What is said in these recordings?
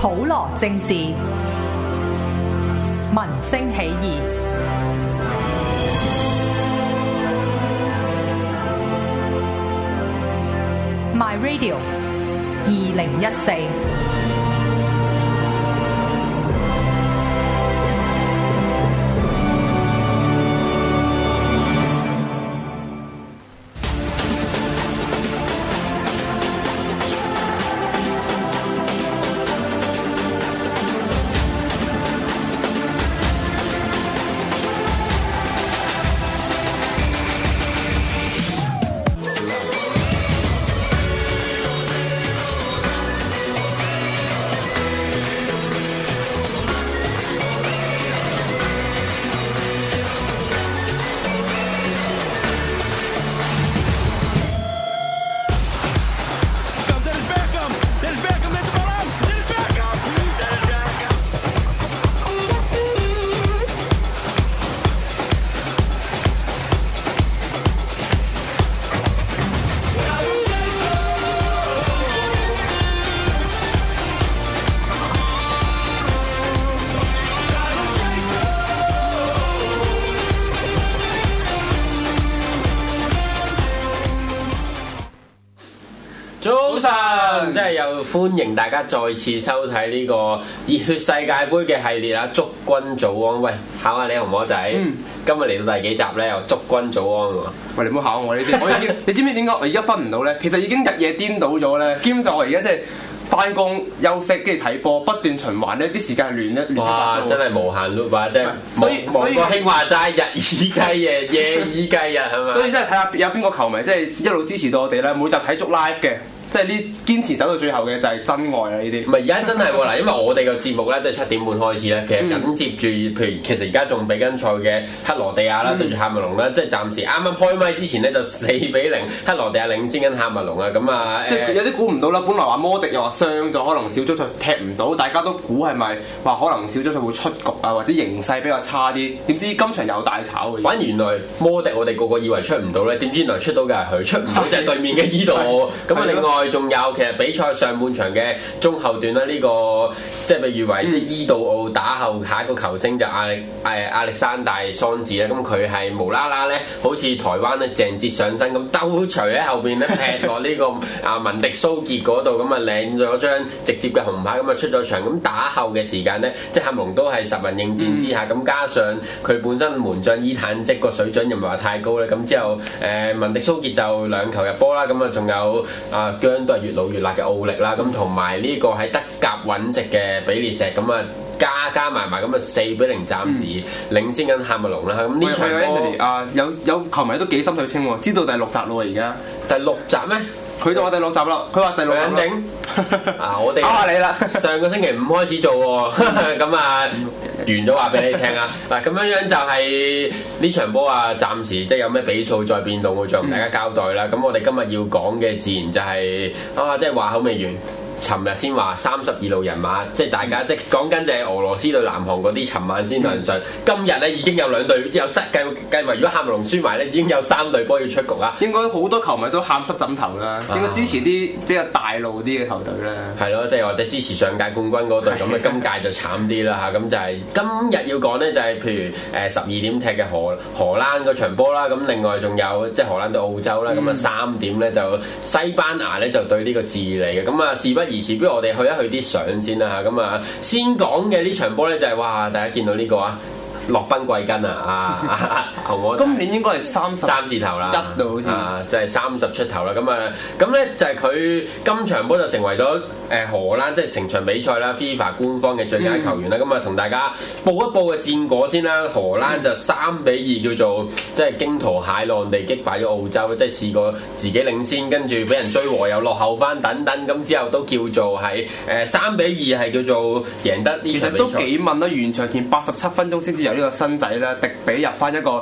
普羅政治，民聲起義。My Radio 2014。 早晨，即係又歡迎大家再次收睇呢個熱血世界盃嘅系列啊！祝君早安，喂，考下你紅魔仔，今日嚟到第幾集咧？又祝君早安喎！ 喂，你唔好考我呢啲，我已經你知唔知點解我而家分唔到咧？其實已經日夜顛倒咗咧，基本上我而家即係翻工休息，跟住睇波，不斷循環咧，啲時間係亂一。 哇！真係無限 loop 啊！即係所以國興話齋，日以繼夜，夜以繼日係咪？ 所以真係睇下有邊個球迷即係一路支持到我哋咧，每集睇足 live 嘅。即係呢堅持走到最後嘅就係真愛啦！呢啲唔係而家真係喎嗱，因為我哋個節目咧都係7點半開始咧，其實緊接住，譬如其實而家仲比緊賽嘅克羅地亞啦，對住喀麥隆啦，即係暫時啱啱開麥之前咧就4-0克羅地亞領先緊喀麥隆啊，咁啊即係有啲估唔到啦，本來話摩迪又話傷咗，可能小組賽踢唔到，大家都估係咪話可能小組賽會出局啊，或者形勢比較差啲？點知今場有大炒嘅。 反而原來摩迪我哋個個以為出唔到咧，點知原來出到嘅係佢，出唔到就係對面嘅伊度。咁啊，另外仲有其實比賽上半場嘅中後段啦，呢個即係被譽為即係伊度奧打後下一個球星就亞歷山大桑治咧，咁佢係無啦啦咧，好似台灣咧鄭捷上身咁兜除喺後邊咧劈落呢個文迪蘇傑嗰度，咁啊領咗張直接嘅紅牌，咁啊出咗場。咁打後嘅時間咧，即係喀麥隆都係10人應戰之下，咁加上佢本身門將伊坦積個水準又唔係話太高咧，咁之後文迪蘇傑就2球入波啦，咁啊仲有姜都係越老越辣嘅奧力啦，咁同埋呢個喺德甲揾食嘅比列石，咁啊加埋咁啊4-0暫時領先緊喀麥隆啦。咁呢場波有球迷都幾心水清喎，知道第6集咯喎，而家第6集咩？ 佢就話第6集啦，佢話第6集肯定我哋考下你啦。 上個星期5開始做喎，咁啊完咗話俾你聽啊！嗱，咁樣就係呢場波啊，暫時即係有咩比數再變動，會再同大家交代啦。咁我哋今日要講嘅自然就係即係話口未完。尋日先話32路人馬，即係大家即係講緊就係俄羅斯對南韓嗰啲，尋晚先亮相。今日咧已經有2隊，有計埋如果喀麥隆輸埋咧，已經有3隊波要出局啦。 應該好多球迷都喊濕枕頭啦，應該支持啲比較大路啲嘅球隊啦。 係咯，即係或者支持上屆冠軍嗰隊，咁啊今屆就慘啲啦嚇。咁就係今日要講咧，就係譬如12點踢嘅荷蘭嗰場波啦。咁另外仲有即係荷蘭對澳洲啦。咁啊3點咧就西班牙咧就對呢個智利嘅。咁啊事不宜遲，不如我哋去一去啲相先啦嚇。咁啊先講嘅呢場波咧就係哇，大家見到呢個啊！落賓貴根啊！ 今年應該係 3字頭啦， 一度好似就係30出頭啦。咁咧就係佢今場波就成為咗荷蘭即係成場比賽啦 FIFA 官方嘅最佳球員啦。咁啊同大家報一報嘅戰果先啦。荷蘭就3-2叫做即係驚濤駭浪地擊敗咗澳洲，即係試過自己領先，跟住俾人追和又落後翻等等，咁之後都叫做係3-2係叫做贏得呢場比賽。 其實都幾問啦，完場前87分鐘先至有呢個新仔咧，迪比入翻一個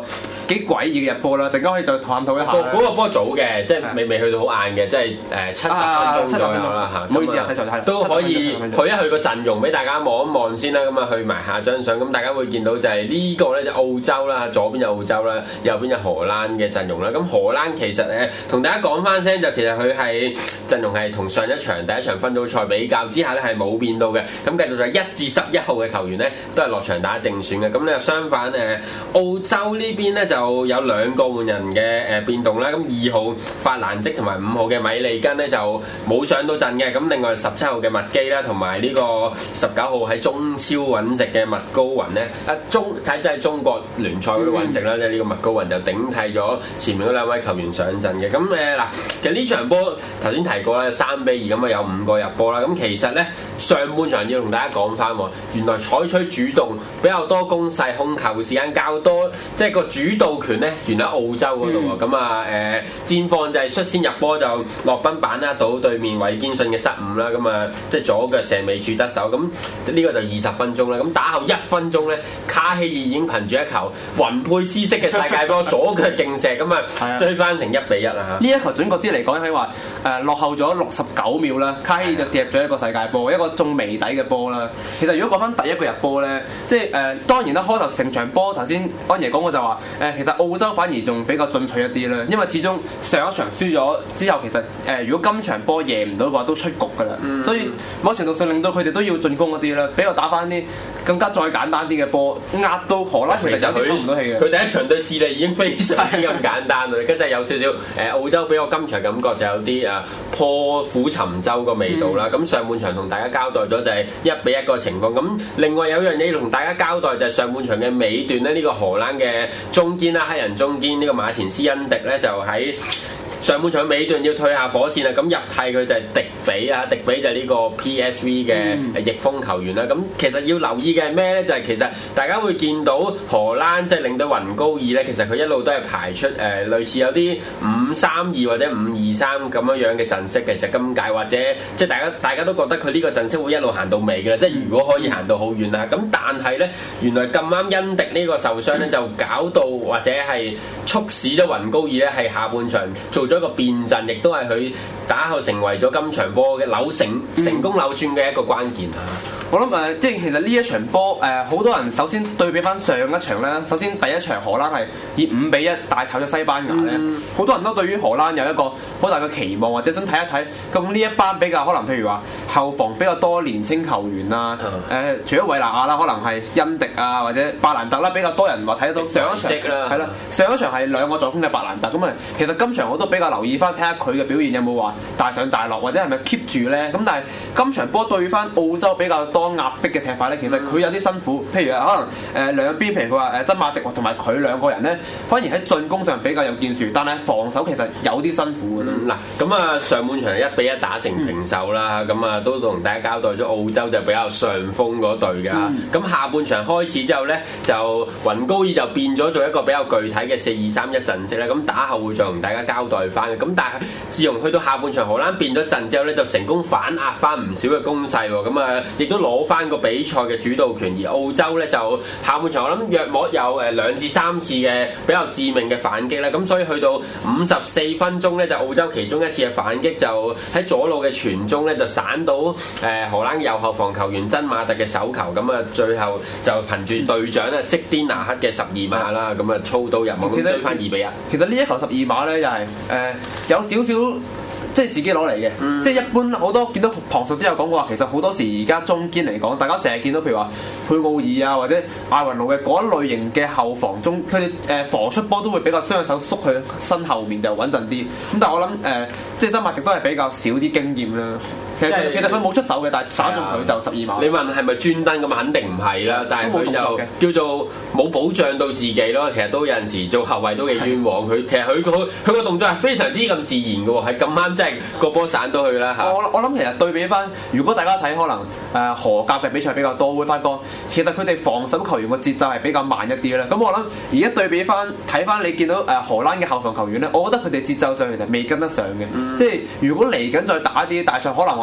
幾詭異嘅入波啦，陣間可以再探討一下。 嗰個波早嘅，即係未去到好晏嘅，即係70分鐘左右啦嚇。 唔好意思啊，睇錯都可以去一去個陣容俾大家望一望先啦。咁啊去埋下張相，咁大家會見到就係呢個咧就澳洲啦，左邊有澳洲啦，右邊有荷蘭嘅陣容啦。咁荷蘭其實同大家講翻聲就其實佢係陣容係同上一場第一場分組賽比較之下咧係冇變到嘅。咁繼續就1至11號嘅球員咧都係落場打正選嘅。咁咧相反澳洲呢邊咧就有2個換人嘅變動啦。咁2號法蘭積同埋5號嘅米利根咧就冇上到陣嘅。咁另外17號嘅麥基啦，同埋呢個19號喺中超揾食嘅麥高雲咧，即係中國聯賽嗰度揾食啦，即係呢個麥高雲就頂替咗前面嗰2位球員上陣嘅。咁嗱，其實呢場波頭先提過啦，3-2咁啊有5個入波啦。咁其實咧上半場要同大家講翻，原來採取主動比較多攻勢控球時間較多，即係個主導權咧原來喺澳洲嗰度喎。咁戰況就係率先入波就洛賓把握到對面韋堅信嘅失誤啦。咁即係左腳射尾柱得手。咁呢個就20分鐘啦。咁打後1分鐘咧，卡希爾已經憑住一球雲佩斯式嘅世界波左腳勁射，咁追翻成1-1啦嚇。 呢一球準確啲嚟講可以話落後咗69秒啦，卡希爾就射入咗一個世界波，一個中眉底嘅波啦。其實如果講翻第一個入波咧，即係當然啦，開頭成場波頭先安爺講過就話其實澳洲反而仲比較進取一啲啦，因為始終上一場輸咗之後，其實如果今場波贏唔到嘅話都出局㗎啦，所以某程度上令到佢哋都要進攻一啲啦，比較打翻啲更加再簡單啲嘅波，壓到荷蘭其實有啲唞唔到氣嘅。 佢第一場對智利已經非常之咁簡單啦，跟住有少少澳洲俾我今場感覺就有啲破釜沉舟個味道啦。咁上半場同大家交代咗就係1-1個情況。咁另外有樣嘢要同大家交代就係上半場嘅尾段咧，呢個荷蘭嘅中堅啦，黑人中堅呢個馬田斯恩迪咧就喺上半場尾段要退下火線啦，咁入替佢就係迪比啊，迪比就係呢個 PSV 嘅翼鋒球員啦。咁其實要留意嘅係咩咧？就係其實大家會見到荷蘭即係領隊雲高爾咧，其實佢一路都係排出類似有啲5-3-2或者5-2-3咁樣嘅陣式。其實今屆或者即係大家都覺得佢呢個陣式會一路行到尾嘅啦。即係如果可以行到好遠啦，咁但係咧原來咁啱恩迪呢個受傷咧，就搞到或者係促使咗雲高爾咧係下半場做咗一個變陣，亦都係佢打後成為咗今場波嘅成功扭轉嘅一個關鍵啊！ 我諗即係其實呢一場波好多人首先對比翻上一場咧，首先第一場荷蘭係以5-1大炒咗西班牙咧，好多人都對於荷蘭有一個好大嘅期望，或者想睇一睇咁呢一班比較可能譬如話後防比較多年青球員啊，除咗維納亞啦，可能係恩迪啊或者白蘭特啦，比較多人話睇得到上一場係啦，上一場係2個助攻嘅白蘭特，咁其實今場我都比較留意翻睇下佢嘅表現有冇話大上大落，或者係咪 keep 住咧？咁但係今場波對翻澳洲比較多壓迫嘅踢法咧，其實佢有啲辛苦。譬如可能兩邊，譬如佢話曾馬迪同埋佢2個人咧，反而喺進攻上比較有建樹，但係防守其實有啲辛苦嘅咯。 嗱，咁上半場1-1打成平手啦，咁都同大家交代咗澳洲就比較上風嗰隊㗎。咁下半場開始之後咧，就雲高爾就變咗做一個比較具體嘅4-2-3-1陣式咧。咁打後會再同大家交代翻嘅。咁但係自從去到下半場荷蘭變咗陣之後咧，就成功反壓翻唔少嘅攻勢喎。咁亦都攞翻個比賽嘅主導權，而澳洲咧就下半場我諗約莫有2至3次嘅比較致命嘅反擊啦。咁所以去到54分鐘咧，就澳洲其中一次嘅反擊就喺左路嘅傳中咧就散到荷蘭右後防球員真馬特嘅手球。咁最後就憑住隊長積甸拿克嘅12碼啦，咁操刀入網咁追翻2-1。 其實呢一球12碼咧又係有少少。即係自己攞嚟嘅，即係一般好多見到旁述都有講過話，其實好多時而家中堅嚟講，大家成日見到譬如話佩奧爾啊或者艾雲路嘅嗰一類型嘅後防中，佢哋防出波都會比較雙手縮去身後面就穩陣啲。咁但係我諗即係曾馬迪都係比較少啲經驗啦。其實佢冇出手嘅，但係打中佢就12碼。 你問係咪專登咁？肯定唔係啦，但係佢就叫做冇保障到自己咯。其實都有陣時做後衞都幾冤枉。佢其實佢個動作係非常之咁自然嘅喎，係咁啱即係個波散到去啦嚇。 我諗其實對比翻，如果大家睇可能荷甲嘅比賽比較多，會發覺其實佢哋防守球員個節奏係比較慢一啲啦。咁我諗而家對比翻睇翻你見到荷蘭嘅後防球員咧，我覺得佢哋節奏上其實未跟得上嘅。即係如果嚟緊再打啲大賽，可能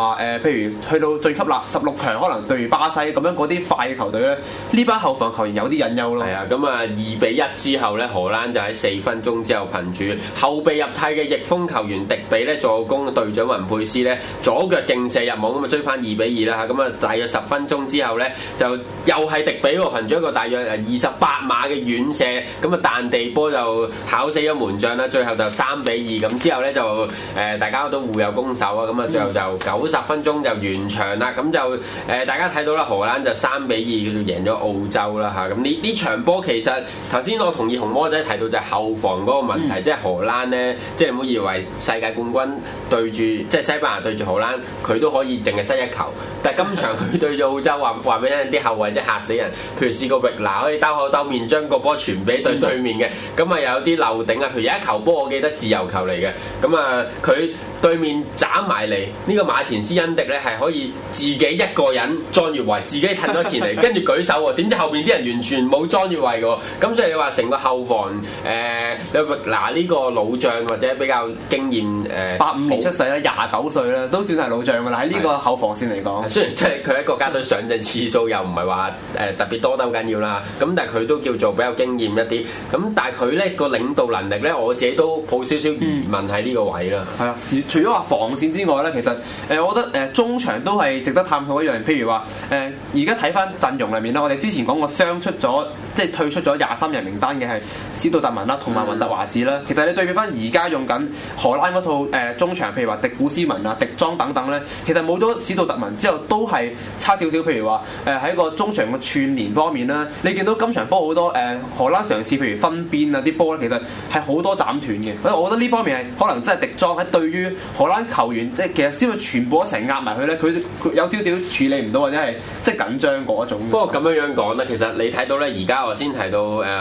話譬如去到最級16強，可能對住巴西咁樣嗰啲快嘅球隊咧，呢班後防球員有啲隱憂咯。 係啊，咁啊2-1之後咧，荷蘭就喺4分鐘之後憑住後備入替嘅翼鋒球員迪比咧助攻隊長雲佩斯咧左腳勁射入網，咁啊追翻2-2啦嚇，咁啊大約10分鐘之後咧就又係迪比喎，憑住一個大約28碼嘅遠射，咁啊彈地波就考死咗門將啦，最後就3-2，咁之後咧就大家都互有攻守啊，咁啊最後就90分鐘就完場啦，咁就大家睇到啦，荷蘭就3-2叫做贏咗澳洲啦嚇，咁呢場波其實頭先我同意紅魔仔提到就係後防嗰個問題，即係荷蘭咧，即係你唔好以為世界冠軍對住即係西班牙對住荷蘭，佢都可以淨係失一球，但係今場佢對住澳洲話俾你聽，啲後衞真係嚇死人，譬如試過域拿可以兜口兜面將個波傳俾對面嘅，咁啊有啲漏頂啊，譬如有一球波我記得自由球嚟嘅，咁啊佢對面斬埋嚟，呢個馬田斯恩迪咧係可以自己一個人裝越位，自己褪咗前嚟，跟住舉手喎，點知後邊啲人完全冇裝越位嘅喎，咁所以你話成個後防域拿呢個老將或者比較經驗 85年出世啦，29歲啦，都算係老將㗎啦，喺呢個後防線嚟講。 雖然即係佢喺國家隊上陣次數又唔係話特別多得好緊要啦，咁但係佢都叫做比較經驗一啲，咁但係佢咧個領導能力咧，我自己都抱少少疑問喺呢個位啦。 係啊，除咗話防線之外咧，其實我覺得中場都係值得探討一樣，譬如話而家睇翻陣容裏面啦，我哋之前講過傷出咗，即係退出咗23人名單嘅係史杜特文啦，同埋雲特華治啦。其實你對比翻而家用緊荷蘭嗰套中場，譬如話迪古斯文啊、迪莊等等咧，其實冇咗史杜特文之後都係差少少。譬如話喺個中場嘅串連方面啦，你見到今場波好多荷蘭嘗試，譬如分邊啊啲波咧，其實係好多斬斷嘅。所以我覺得呢方面係可能真係迪莊喺對於荷蘭球員，即係其實先會全部一齊壓埋佢咧，佢有少少處理唔到或者係即係緊張嗰種。 不過咁樣講咧，其實你睇到咧，而家我先提到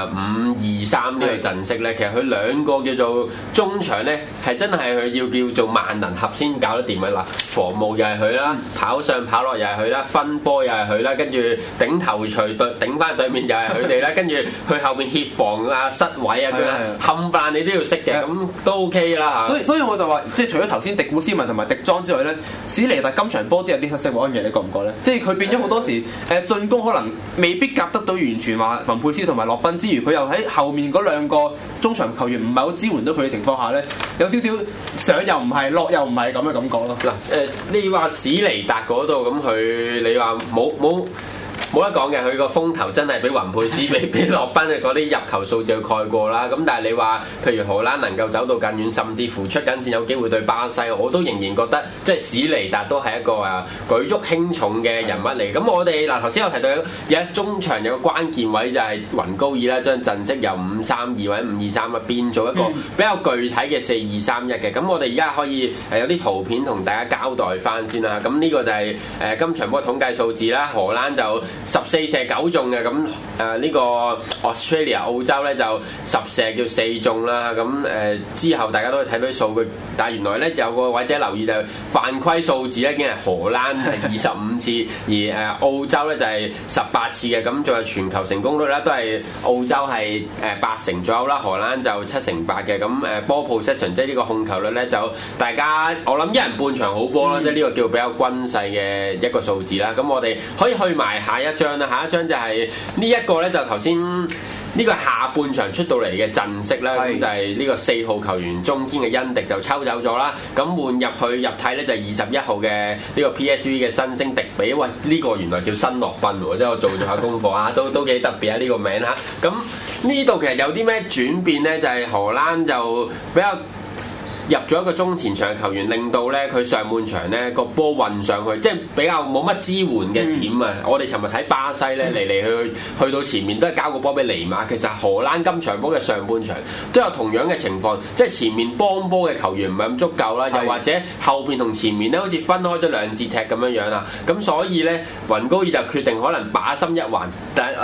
5-2-3呢個陣式咧，其實佢兩個叫做中場咧，係真係佢要叫做萬能俠先搞得掂嘅啦。防務又係佢啦，跑上跑落又係佢啦，分波又係佢啦，跟住頂頭錘頂翻對面又係佢哋啦，跟住去後邊協防啊、失位啊，佢冚唪唥你都要識嘅，咁都 OK 啦嚇。 所以我就話，即係除咗頭先迪古斯文同埋迪莊之外咧，史尼特今場波都有啲失色喎，安爺你覺唔覺咧？即係佢變咗好多時進攻可能未必夾得到完全話雲佩斯同埋洛賓之餘，佢又喺後面嗰兩個中場球員唔係好支援到佢嘅情況下咧，有少少上又唔係，落又唔係咁嘅感覺咯。 嗱你話史尼達嗰度咁佢，你話冇得講嘅，佢個風頭真係俾雲佩斯、俾洛賓嘅嗰啲入球數字蓋過啦。咁但係你話，譬如荷蘭能夠走到更遠，甚至乎出緊線有機會對巴西，我都仍然覺得即係史尼達都係一個舉足輕重嘅人物嚟。咁我哋嗱頭先有提到有中場有個關鍵位就係雲高爾啦，將陣式由5-3-2或者5-2-3變做一個比較具體嘅4-2-3-1嘅。咁我哋而家可以有啲圖片同大家交代翻先啦。咁呢個就係今場波統計數字啦，荷蘭就14射9中嘅，咁呢個 Australia 澳洲咧就10射叫4中啦，咁之後大家都可以睇到啲數據，但係原來咧有個位者留意就係犯規數字咧已經係荷蘭係25次，而澳洲咧就係18次嘅，咁仲有傳球成功率咧都係澳洲係80%左右啦，荷蘭就7%-8%嘅，咁ball possession 即係呢個控球率咧就大家我諗一人半場好波啦，即係呢個叫比較均勢嘅一個數字啦，咁我哋可以去埋下一張啦，下一張就係呢一個咧，就頭先呢個下半場出到嚟嘅陣式啦，咁就係呢個4號球員中堅嘅恩迪就抽走咗啦，咁換入去入替咧就係21號嘅呢個 PSV 嘅新星迪比，喂呢個原來叫新諾賓喎，即係我做咗下功課啊，都幾特別啊呢個名嚇，咁呢度其實有啲咩轉變咧？就係荷蘭就比較入咗一個中前場嘅球員，令到咧佢上半場咧個波運上去，即係比較冇乜支援嘅點啊！我哋尋日睇巴西咧嚟去到前面都係交個波俾尼馬，其實荷蘭今場波嘅上半場都有同樣嘅情況，即係前面幫波嘅球員唔係咁足夠啦，又或者後邊同前面咧好似分開咗兩節踢咁樣樣啦，咁所以咧雲高爾就決定可能把心一橫，但係嗱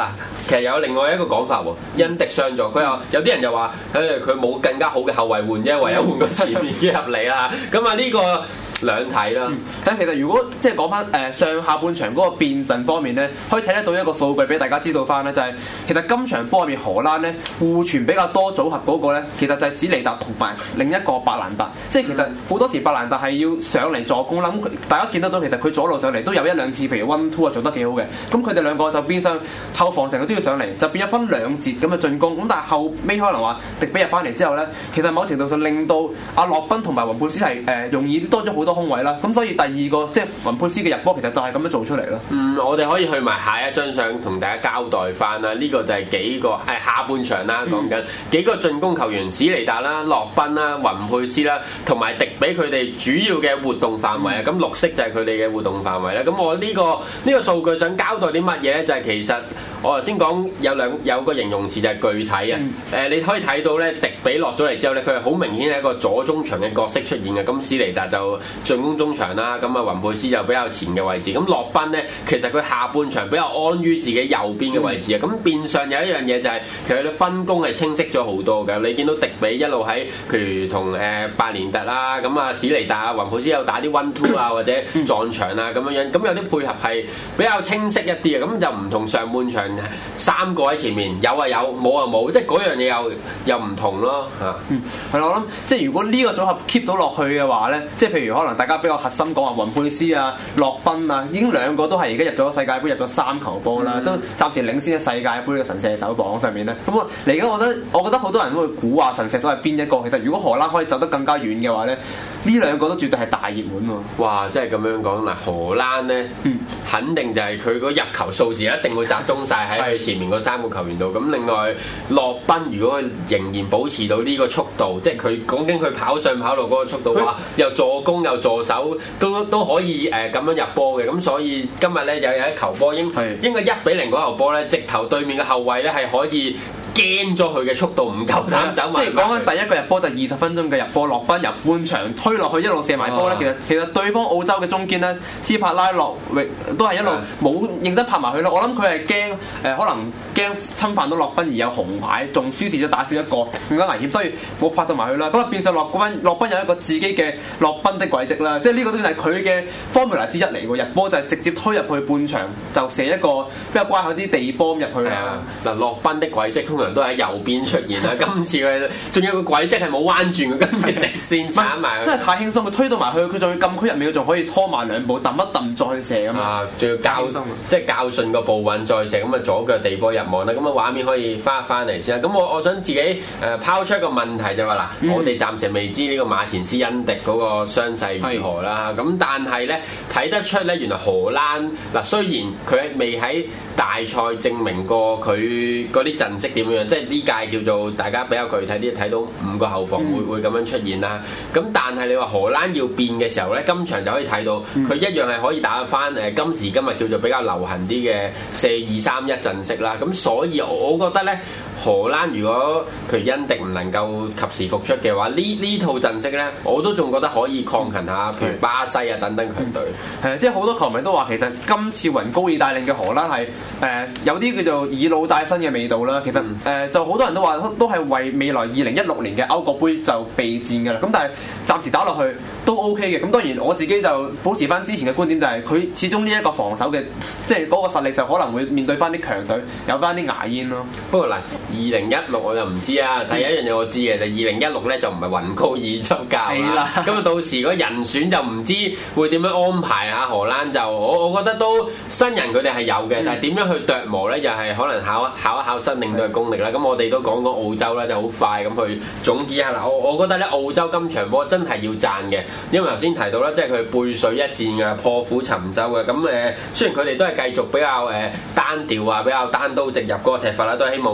其實有另外一個講法喎，因迪傷咗，佢又有啲人就話，佢冇更加好嘅後衞換啫，唯有換個前面嘅入嚟啦。咁啊呢個兩睇啦。 其實如果即係講翻上下半場嗰個變陣方面咧，可以睇得到一個數據俾大家知道翻咧，就係、其實今場波入面荷蘭咧互傳比較多組合嗰個咧，其實就係史尼達同埋另一個伯蘭特。即係其實好多時伯蘭特係要上嚟助攻啦。咁大家見得到其實佢左路上嚟都有一兩次，譬如 1-2 啊做得幾好嘅。咁佢哋兩個就變相後防成日都要上嚟，就變咗分兩節咁嘅進攻。咁但係後尾可能話迪比入翻嚟之後咧，其實某程度上令到阿洛賓同埋雲佩斯係容易多咗好多空位啦。咁所以第二個即係雲佩斯嘅入波，其實就係咁樣做出嚟咯。 我哋可以去埋下一張相同大家交代翻啦。呢個就係幾個下半場啦，講緊幾個進攻球員，史尼達啦、洛賓啦、雲佩斯啦，同埋迪比佢哋主要嘅活動範圍啊。咁綠色就係佢哋嘅活動範圍啦。咁我呢個數據想交代啲乜嘢咧？就係其實我頭先講有個形容詞就係具體啊。你可以睇到咧，迪比落咗嚟之後咧，佢係好明顯係一個左中場嘅角色出現嘅。咁史尼達就進攻中場啦，咁啊雲佩斯就比較前嘅位置。咁洛賓咧，其實佢下半場比較安於自己右邊嘅位置啊。咁變相有一樣嘢就係其實佢分工係清晰咗好多嘅。你見到迪比一路喺譬如同伯連特啦，咁啊史尼達啊雲佩斯有打啲 1-2 啊或者撞牆啊咁樣樣，咁有啲配合係比較清晰一啲啊。咁就唔同上半場三個喺前面，有啊有，冇啊冇，即係嗰樣嘢又唔同咯嚇。 係咯，我諗即係如果呢個組合 keep 到落去嘅話咧，即係譬如可能大家比較核心講話雲佩斯啊、洛賓啊，已經兩個都係而家入咗世界盃入咗3球波啦，都暫時領先喺世界盃嘅神射手榜上面咧。咁嚟緊我覺得好多人都會估話神射手係邊一個。其實如果荷蘭可以走得更加遠嘅話咧，呢兩個都絕對係大熱門喎。 哇！即係咁樣講嗱，荷蘭咧，肯定就係佢個入球數字一定會集中晒喺佢前面嗰3個球員度。咁另外洛賓如果仍然保持到呢個速度，即係佢講緊佢跑上跑落嗰個速度話，又助攻又助手都可以咁樣入波嘅。咁所以今日咧有一球波應該1-0嗰球波咧，直頭對面嘅後衞咧係可以驚咗佢嘅速度，唔夠膽走埋。 即係講緊第一個入波就20分鐘嘅入波，洛賓由半場推落去一路射埋波咧。其實對方澳洲嘅中堅咧，斯帕拉洛域都係一路冇認真拍埋佢咯。我諗佢係驚可能驚侵犯到洛賓而有紅牌，仲輸蝕咗打少一個更加危險，所以冇拍到埋佢啦。咁啊變相洛賓有一個自己嘅洛賓的軌跡啦。即係呢個都係佢嘅 formula 之一嚟喎。入波就係直接推入去半場就射一個比較乖巧啲地波入去啦。 嗱，洛賓的軌跡通常都喺右邊出現啦。今次佢仲有個軌跡係冇彎轉嘅，跟住直線鏟埋。 真係太輕鬆，佢推到埋去，佢仲要禁區入面，佢仲可以拖慢2步，揼一揼再去射咁啊！仲要即係校順個步韻再射，咁啊左腳地波入網啦。咁啊畫面可以翻嚟先啦。咁我想自己拋出一個問題就話嗱，我哋暫時未知呢個馬田斯恩迪嗰個傷勢如何啦。咁但係咧睇得出咧，原來荷蘭嗱雖然佢未喺大賽證明過佢嗰啲陣式點樣，即係呢屆叫做大家比較具體啲睇到5個後防會咁樣出現啦。咁但係你話荷蘭要變嘅時候咧，今場就可以睇到佢一樣係可以打翻今時今日叫做比較流行啲嘅4-2-3-1陣式啦。咁所以我覺得咧，荷蘭如果譬如恩迪唔能夠及時復出嘅話，呢套陣式咧，我都仲覺得可以抗衡下，譬如巴西啊等等強隊。 係啊，即係好多球迷都話其實今次雲高爾帶領嘅荷蘭係有啲叫做以老帶新嘅味道啦。其實就好多人都話都係為未來2016年嘅歐國杯就備戰㗎啦。咁但係暫時打落去都 OK 嘅。咁當然我自己就保持翻之前嘅觀點，就係佢始終呢一個防守嘅即係嗰個實力就可能會面對翻啲強隊，有翻啲牙煙咯。 不過嗱，2016我就唔知啊。第一樣嘢我知嘅就2016咧就唔係雲高爾執教啦。咁啊到時個人選就唔知會點樣安排啊。荷蘭就我覺得都新人佢哋係有嘅，但係點樣去琢磨咧，又係可能考一考新領隊嘅功力啦。咁我哋都講澳洲啦，就好快咁去總結一下啦。我覺得咧澳洲今場波真係要讚嘅，因為頭先提到啦，即係佢背水一戰嘅，破釜沉舟嘅。咁雖然佢哋都係繼續比較單調啊，比較單刀直入嗰個踢法啦，都係希望餵多啲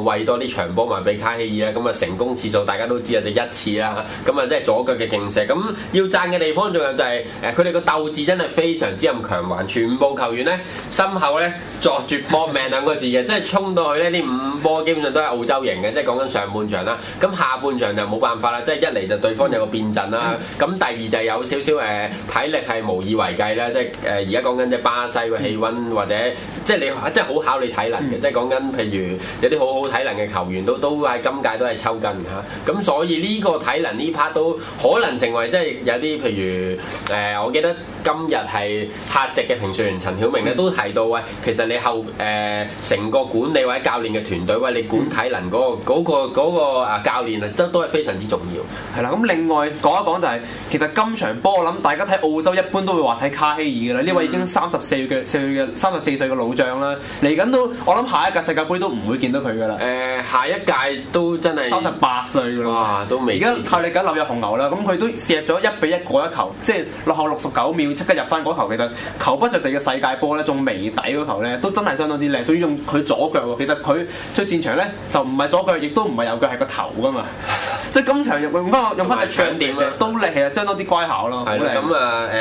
啲長波賣俾卡希爾啦，咁啊成功次數大家都知啊，就1次啦，咁啊即係左腳嘅勁射。咁要讚嘅地方仲有就係佢哋個鬥志真係非常之咁強橫，全部球員咧心口咧作住搏命2個字嘅，即係衝到去呢啲5波基本上都係澳洲型嘅，即係講緊上半場啦。咁下半場就冇辦法啦，即係一嚟就對方有個變陣啦，咁第二就係有少少體力係無以為繼啦，即係而家講緊即係巴西個氣温或者即係你即係好考你體能嘅，即係講緊譬如有啲好好體能嘅球員都喺今屆都係抽筋嚇，咁所以呢個體能呢 part 都可能成為即係有啲譬如我記得今日係客席嘅評述員陳曉明咧都提到喂，其實你後成個管理或者教練嘅團隊喂，你管體能嗰個教練啊，都係非常之重要。 係啦，咁另外講一講就係、其實今場波我諗大家睇澳洲一般都會話睇卡希爾㗎啦，呢位已經34歲嘅老將啦，嚟緊都我諗下一屆世界盃都唔會見到佢㗎啦。 下一屆都真係 38歲㗎啦， 哇，都未。 而家靠你緊流入紅牛啦，咁佢都射入咗1-1過一球，即係落後69秒即刻入翻嗰球，其實球不着地嘅世界波咧，仲微底嗰球咧，都真係相當之靚，仲要用佢左腳喎。其實佢最擅長咧就唔係左腳，亦都唔係右腳，係個頭㗎嘛。即係今場用翻隻長點啊，都靚，其實相當之乖巧咯。 係啦，咁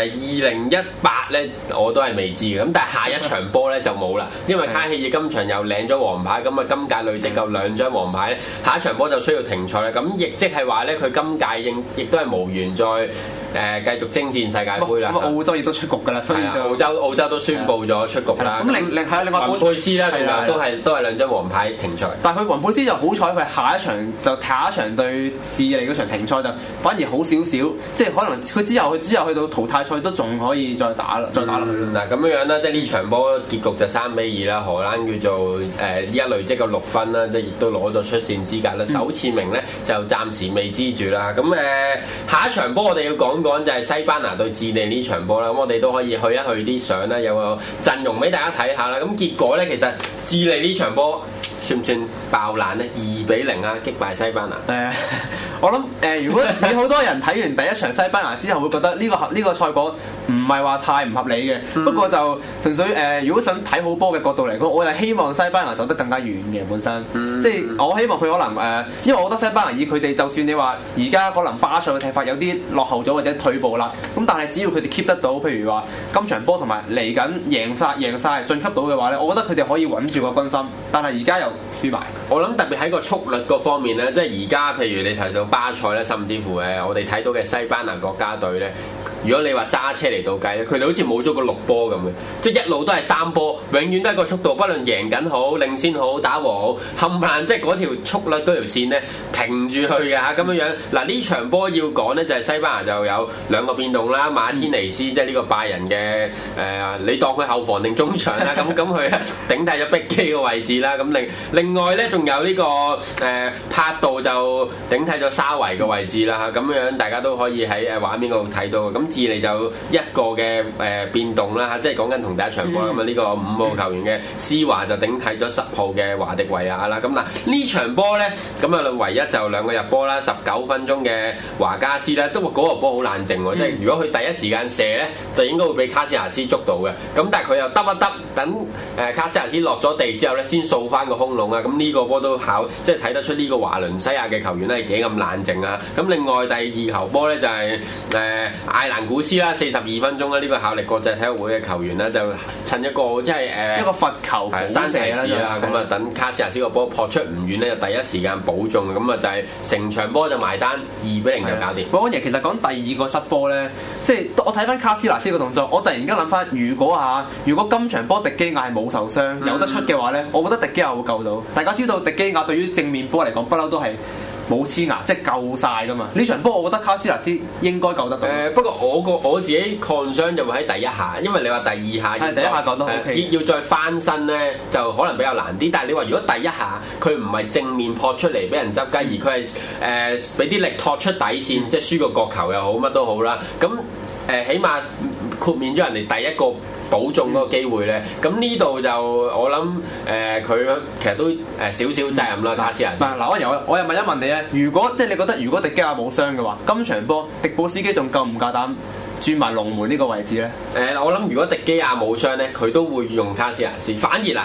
2018咧我都係未知嘅，咁但係下一場波咧就冇啦，因為卡希爾今場又領咗黃牌，咁啊今屆累積夠2張黃牌咧，下一場波就需要停賽啦。咁亦即係話咧，佢今屆亦都係無緣再繼續征戰世界盃啦。 咁澳洲亦都出局㗎啦，所以澳洲都宣布咗出局啦。 咁另外雲佩斯啦，同樣都係2張黃牌停賽。 但係佢雲佩斯就好彩，佢下一場對智利嗰場停賽就反而好少少，即係可能佢之後去到淘汰賽都仲可以再打落去。 嗱咁樣啦，即係呢場波結局就3-2啦，荷蘭叫做依家累積個6分啦，即係亦都攞咗出線資格啦。首次名咧就暫時未知住啦。咁下一場波我哋要講就係西班牙對智利呢場波啦。咁我哋都可以去一去啲相啦，有個陣容俾大家睇下啦。咁結果咧，其實智利呢場波算唔算爆冷咧？2-0啊，擊敗西班牙。 我諗如果你好多人睇完第一場西班牙之後，會覺得呢個賽果唔係話太唔合理嘅。不過就純粹如果想睇好波嘅角度嚟講，我係希望西班牙走得更加遠嘅本身。即係我希望佢可能因為我覺得西班牙以佢哋，就算你話而家可能巴塞嘅踢法有啲落後咗或者退步啦，咁但係只要佢哋 keep 得到，譬如話今場波同埋嚟緊贏晒晉級到嘅話咧，我覺得佢哋可以穩住個軍心。但係而家又輸埋。 我諗特別喺個速率嗰方面咧，即係而家譬如你提到巴塞咧，甚至乎我哋睇到嘅西班牙國家隊咧，如果你話揸車嚟到計咧，佢哋好似冇咗個6波咁嘅，即係一路都係3波，永遠都係個速度，不論贏緊好、領先好、打和好，冚唪唥即係嗰條速率嗰條線咧平住去嘅嚇咁樣樣。嗱呢場波要講咧，就係西班牙就有2個變動啦，馬天尼斯即係呢個拜仁嘅你當佢後防定中場啦，咁佢頂替咗碧基個位置啦。咁另外咧仲有呢個帕杜就頂替咗沙維嘅位置啦嚇，咁樣大家都可以喺畫面嗰度睇到嘅。咁智利就一個嘅變動啦嚇，即係講緊同第一場波咁啊，呢個5號球員嘅施華就頂替咗10號嘅華迪維亞啦。咁嗱呢場波咧，咁啊唯一就2個入波啦，19分鐘嘅華加斯啦，都話嗰個波好冷靜喎，即係如果佢第一時間射咧，就應該會俾卡斯亞斯捉到嘅。咁但係佢又得一得，等卡斯亞斯落咗地之後咧，先掃翻個空籠啊！咁呢個波都即係睇得出呢個華倫西亞嘅球員咧係幾咁冷靜啊！咁另外第2球波咧就係艾蘭古斯啦，42分鐘啦，呢個效力國際體育會嘅球員咧就趁一個即係一個罰球山石啦，咁啊等卡斯亞斯個波撲出唔遠咧，就第一時間補中，咁啊就係成場波就埋單2-0就搞掂。 講嘢其實講第2個失波咧，即係我睇翻卡斯拿斯個動作，我突然間諗翻，如果今場波迪基亞係冇受傷有得出嘅話咧，我覺得迪基亞會救到。大家知道迪基亞對於正面波嚟講不嬲都係冇黐牙，即係夠晒噶嘛。呢場波我覺得卡斯拿斯應該救得到。 不過我自己 concern 就會喺第一下，因為你話第2下第一下救得 OK， 要再翻身咧就可能比較難啲。但係你話如果第一下佢唔係正面撲出嚟俾人執雞，而佢係俾啲力托出底線，即係輸個角球又好乜都好啦。咁起碼豁免咗人哋第一個保中嗰個機會咧，咁呢度就我諗佢其實都少少責任啦，卡斯亞斯。 嗱，我又問一問你咧，如果即係你覺得如果迪基亞冇傷嘅話，今場波迪布斯基仲夠唔夠膽轉埋龍門呢個位置咧？ 我諗如果迪基亞冇傷咧，佢都會用卡斯亞斯。反而嗱，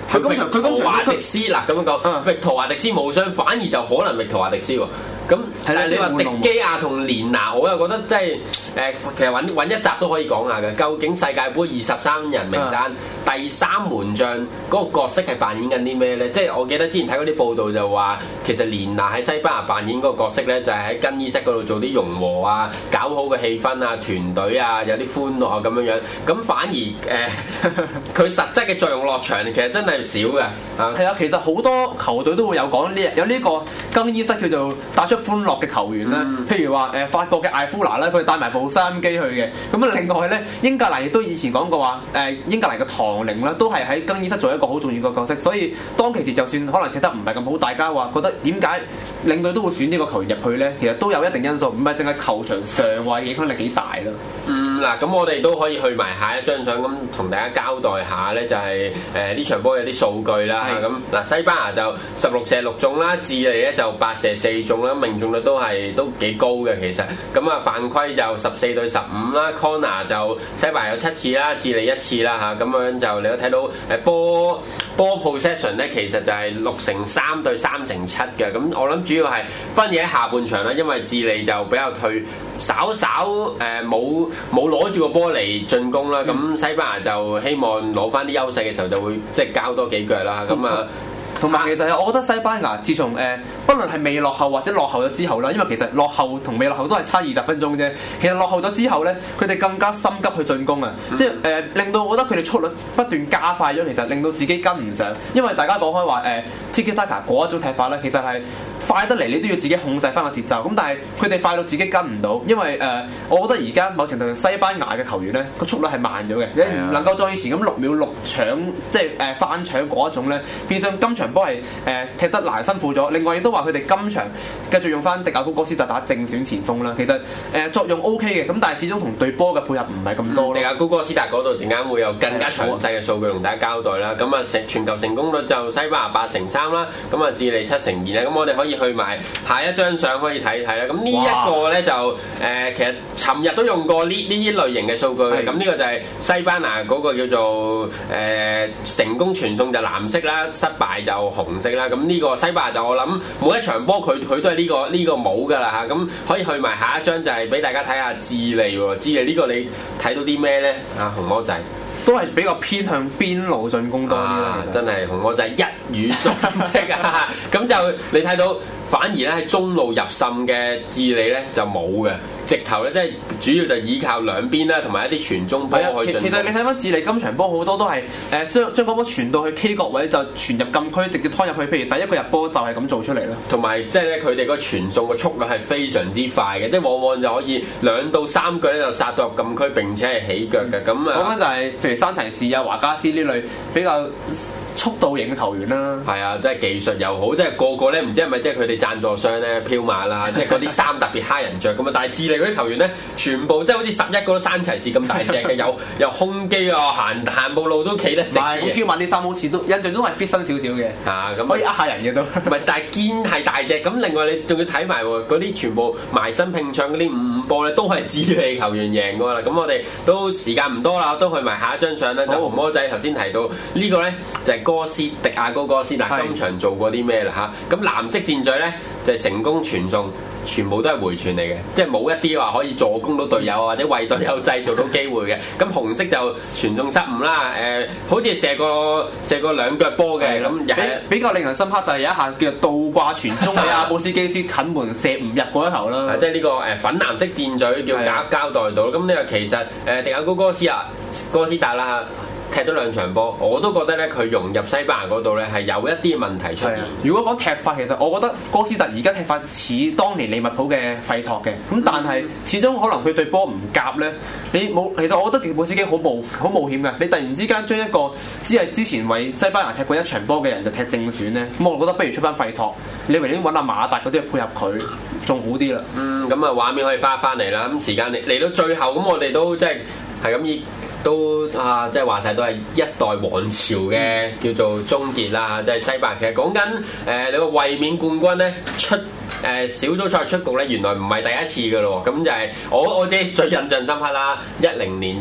佢今場圖華迪斯嗱咁樣講，域圖華迪斯冇傷，反而就可能域圖華迪斯喎。咁但係你話迪基亞同連拿，我又覺得即係其實揾一集都可以講下嘅。究竟世界盃23人名單第3門將嗰個角色係扮演緊啲咩咧？即係我記得之前睇嗰啲報道就話，其實連拿喺西班牙扮演嗰個角色咧，就係喺更衣室嗰度做啲融和啊，搞好個氣氛啊，團隊啊，有啲歡樂啊咁樣樣。咁反而佢實質嘅作用落場其實真係少嘅。 係啊，其實好多球隊都會有講有呢個更衣室叫做帶出歡樂嘅球員啦，譬如話法國嘅艾夫拿咧，佢帶埋部收音機去嘅。咁啊，另外咧，英格蘭亦都以前講過話，英格蘭嘅唐寧啦，都係喺更衣室做一個好重要嘅角色。所以當其時就算可能踢得唔係咁好，大家話覺得點解領隊都會選呢個球員入去咧？其實都有一定因素，唔係淨係球場上話影響力幾大咯。 嗱，咁我哋都可以去埋下一張相，咁同大家交代下咧，就係呢場波有啲數據啦。咁嗱，西班牙就16射6中啦，智利咧就8射4中啦，命中率都幾高嘅其實。咁啊犯規就14對15啦 ，corner 就西班牙有7次啦，智利1次啦嚇。咁樣就你都睇到波 possession 咧，其實就係6-3對3-7嘅。咁我諗主要係分野喺下半場啦，因為智利就比較稍冇攞住個波嚟進攻啦，咁西班牙就希望攞翻啲優勢嘅時候就會即係交多幾腳啦，咁啊。 同埋其實我覺得西班牙自從不論係未落後或者落後咗之後啦，因為其實落後同未落後都係差20分鐘啫。其實落後咗之後咧，佢哋更加心急去進攻啊！即係令到我覺得佢哋速率不斷加快咗，其實令到自己跟唔上。因為大家講開話Tiki Taka 嗰一種踢法咧，其實係快得嚟，你都要自己控制翻個節奏。咁但係佢哋快到自己跟唔到，因為我覺得而家某程度上西班牙嘅球員咧個速率係慢咗嘅，你唔能夠再以前咁6秒6搶，即係翻搶嗰一種咧，變相今場波係踢得難辛苦咗。另外亦都話佢哋今場繼續用翻迪亞高哥斯特打正選前鋒啦，其實作用 OK 嘅，咁但係始終同對波嘅配合唔係咁多咯。 迪亞高哥斯特嗰度陣間會有更加詳細嘅數據同大家交代啦。咁啊傳球成功率就西班牙8-3啦，咁啊智利7-2啦。咁我哋可以去埋下一張相可以睇睇啦。咁呢一個咧就其實尋日都用過呢啲類型嘅數據。咁呢個就係西班牙嗰個叫做成功傳送就藍色啦，失敗就紅色啦。咁呢個西班牙就我諗每一場波佢都係呢個帽㗎啦嚇。咁可以去埋下一張就係俾大家睇下智利喎。智利呢個你睇到啲咩咧？啊紅魔仔都係比較偏向邊路進攻多啲啦。 真係紅魔仔一語中的啊！咁就你睇到。反而咧喺中路入滲嘅智利咧就冇嘅，直頭咧即係主要就依靠兩邊啦，同埋一啲傳中波去進攻。其實你睇翻智利今場波好多都係將個波傳到去 K 角位就傳入禁區，直接拖入去。譬如第一個入波就係咁做出嚟啦。同埋即係咧佢哋個傳送嘅速率係非常之快嘅，即係往往就可以2到3腳咧就殺到入禁區，並且係起腳嘅。咁啊， 講緊就係譬如山齊士啊、華加斯呢類比較速度型嘅球員啦。 係啊，即係技術又好，即係個個咧唔知係咪即係佢哋贊助商咧飄馬啦，即係嗰啲衫特別蝦人着咁啊！但係智利嗰啲球員咧，全部即係好似11個都山齊士咁大隻嘅，有胸肌啊，行步路都企得直嘅。 飄馬啲衫好似都印象中係 fit 身少少嘅，咁可以下人嘅都。 唔係，但係堅係大隻。咁另外你仲要睇埋嗰啲全部埋身拼搶嗰啲5波咧，都係智利球員贏㗎啦。咁我哋都時間唔多啦，都去埋下一張相啦。就紅魔仔頭先提到呢個咧就係迪亞高哥斯嗱，今場做過啲咩啦嚇？咁藍色戰隊咧就係成功傳送，全部都係回傳嚟嘅，即係冇一啲話可以助攻到隊友或者為隊友製造到機會嘅。咁紅色就傳送失誤啦，好似射過2腳波嘅，咁又係比較令人深刻就係有一下叫做倒掛傳中俾阿布斯基斯近門射唔入嗰一球啦。 即係呢個粉藍色戰隊叫交代到。咁呢個其實迪亞高哥斯達啦。踢咗2場波，我都覺得咧佢融入西班牙嗰度咧係有一啲問題出現。 如果講踢法，其實我覺得哥斯特而家踢法似當年利物浦嘅費托嘅，咁但係始終可能佢對波唔夾咧。其實我覺得迪布斯基好冒險嘅。你突然之間將一個只係之前為西班牙踢過1場波嘅人就踢正選咧，咁我覺得不如出翻費托，你寧願揾阿馬達嗰啲去配合佢，仲好啲啦。 咁啊畫面可以翻嚟啦。咁時間嚟到最後，咁我哋都即係咁以。都即係話晒都係一代王朝嘅叫做終結啦，即係西班牙。其實講緊你個衛冕冠軍咧出小組賽出局咧，原來唔係第一次㗎咯。咁就係我自己最印象深刻啦，10年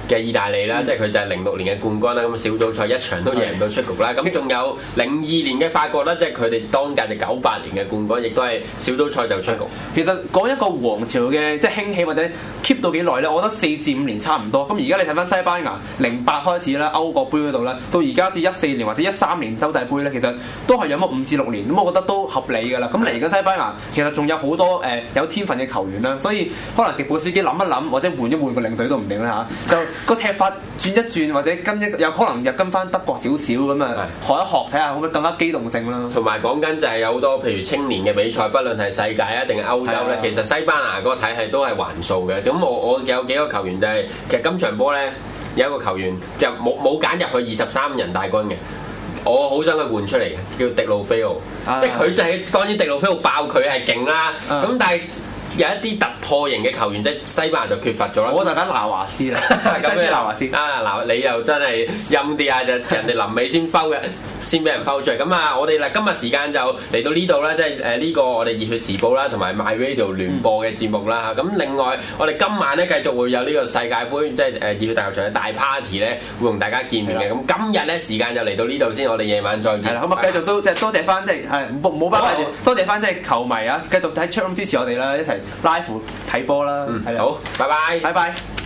嘅意大利啦，即係佢就係06年嘅冠軍啦。咁小組賽一場都贏唔到出局啦。咁仲有02年嘅法國啦，即係佢哋當屆就98年嘅冠軍，亦都係小組賽就出局。 其實講一個王朝嘅即係興起或者 keep 到幾耐咧，我覺得4至5年差唔多。咁而家你睇翻西班牙08開始啦，歐國杯嗰度咧，到而家至14年或者13年洲際杯咧，其實都係有乜5至6年。咁我覺得都合理㗎啦。咁嚟緊西班牙其實仲有好多有天分嘅球員啦，所以可能迪布斯基諗一諗或者換一換個領隊都唔定啦嚇。就個踢法轉一轉或者有可能又跟翻德國少少咁啊，學一學睇下可唔可以更加機動性啦。 同埋講緊就係有好多譬如青年嘅比賽，不論係世界啊定係歐洲咧，其實西班牙嗰個體系都係還數嘅。咁我有幾個球員就係、其實今場波咧有一個球員就冇揀入去23人大軍嘅，我好想佢換出嚟嘅，叫迪路菲奧，即係佢就係當然迪路菲奧爆佢係勁啦，咁但係有一啲突破型嘅球員，即係西班牙就缺乏咗啦。 我就揀拿華斯啦，咁咩拿華斯啊嗱，你又真係陰啲啊！就人哋臨尾先摟嘅，先俾人摟出嚟。咁啊，我哋嗱今日時間就嚟到呢度啦，即係呢個我哋熱血時報啦，同埋 My Radio 聯播嘅節目啦嚇。咁另外，我哋今晚咧繼續會有呢個世界盃，即係熱血大球場嘅大 party 咧，會同大家見面嘅。咁今日咧時間就嚟到呢度先，我哋夜晚再見。係啦，咁啊繼續都即係多謝翻，即係冇辦法，多謝翻即係球迷啊，繼續喺 Chatroom 支持我哋啦，一齊 live 睇波啦。好，拜拜，拜拜。